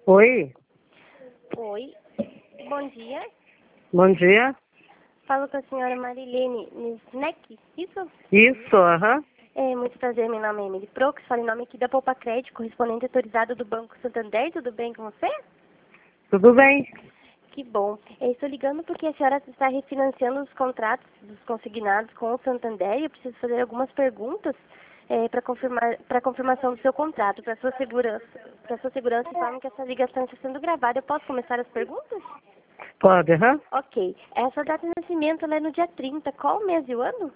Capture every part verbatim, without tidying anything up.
Oi, Oi, bom dia. bom dia. Falo com a senhora Marilene Nisnek, isso? Isso, aham. É, muito prazer, meu nome é Emily Prox, falo em nome aqui da Poupa Crédito, correspondente autorizado do Banco Santander, tudo bem com você? Tudo bem? Que bom. Eu estou ligando porque a senhora está refinanciando os contratos dos consignados com o Santander e eu preciso fazer algumas perguntas é, para confirmar, para confirmação do seu contrato, para sua segurança, para sua segurança, informam que essa ligação está sendo gravada. Eu posso começar as perguntas? Pode, aham. Ok. Essa data de nascimento ela é no dia trinta. Qual o mês e o ano?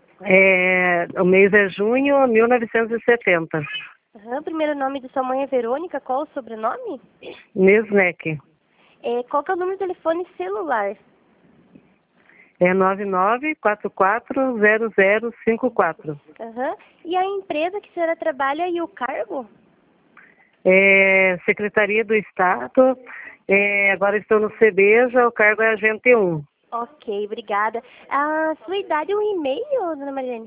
É, o mês é junho de mil novecentos e setenta. Aham. O primeiro nome de sua mãe é Verônica. Qual o sobrenome? Nesnek. É, qual que é o número de telefone celular? É nove nove quatro quatro zero zero cinco quatro. Aham. E a empresa que a senhora trabalha e o cargo? É, Secretaria do Estado. É, agora estou no CEBEJA, o cargo é agente um. Ok, obrigada. A sua idade e o e-mail, dona Marilene?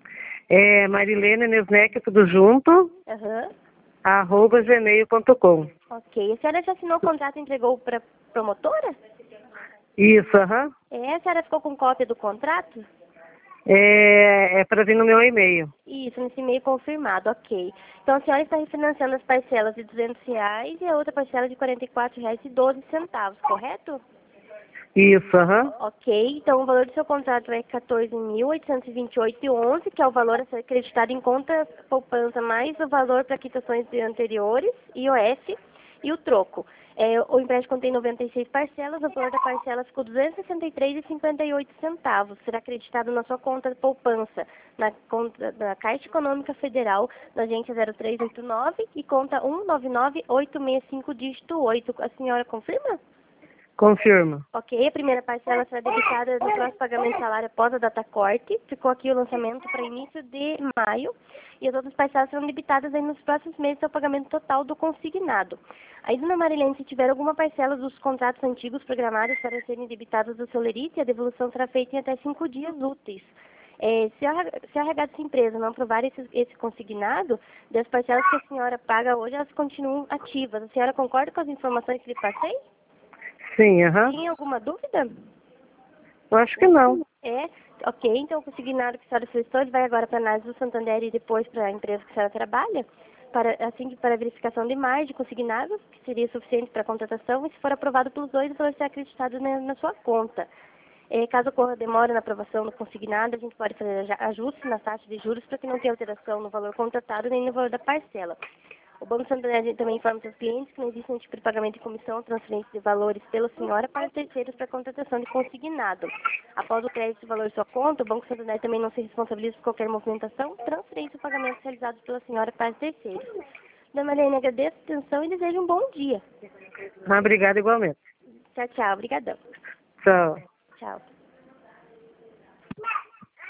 É Marilene Nesnek, tudo junto, Aham. arroba gmail ponto com. Ok. A senhora já assinou o contrato e entregou para promotora? Isso, aham. É, a senhora ficou com cópia do contrato? É, é para vir no meu e-mail. Isso, nesse e-mail confirmado, ok. Então a senhora está refinanciando as parcelas de duzentos reais e a outra parcela de quarenta e quatro reais e doze centavos, correto? Isso, aham. Ok, então o valor do seu contrato é quatorze mil oitocentos e vinte e oito vírgula onze, que é o valor a ser acreditado em conta poupança, mais o valor para quitações de anteriores, I O F, e o troco. É, o empréstimo contém noventa e seis parcelas, o valor da parcela ficou duzentos e sessenta e três reais e cinquenta e oito centavos. Será acreditado na sua conta de poupança, na conta da Caixa Econômica Federal, na agência zero três oito nove e conta um nove nove oito seis cinco dígito oito. A senhora confirma? Confirma. Ok, a primeira parcela será debitada no próximo pagamento de salário após a data corte. Ficou aqui o lançamento para início de maio. E as outras parcelas serão debitadas aí nos próximos meses ao pagamento total do consignado. Aí, dona Marilene, se tiver alguma parcela dos contratos antigos programados para serem debitados do seu lerite, a devolução será feita em até cinco dias úteis. É, se, a, se a R H dessa empresa não aprovar esse, esse consignado, das parcelas que a senhora paga hoje, elas continuam ativas. A senhora concorda com as informações que lhe passei? Sim, aham. Tem alguma dúvida? Eu acho que não. É? Ok, então o consignado que a senhora solicitou, ele vai agora para a análise do Santander e depois para a empresa que a senhora trabalha, para, assim que para a verificação de margem de consignado, que seria suficiente para a contratação, e se for aprovado pelos dois, o valor será acreditado na, na sua conta. É, caso ocorra demora na aprovação do consignado, a gente pode fazer ajustes na taxa de juros para que não tenha alteração no valor contratado nem no valor da parcela. O Banco Santander também informa seus clientes que não existe nenhum tipo de pagamento de comissão ou transferência de valores pela senhora para terceiros para contratação de consignado. Após o crédito de valor de sua conta, o Banco Santander também não se responsabiliza por qualquer movimentação, transferência ou pagamento realizados pela senhora para terceiros. Dona Marlene, agradeço a atenção e desejo um bom dia. Ah, obrigada igualmente. Tchau, tchau. Obrigadão. Tchau. Tchau.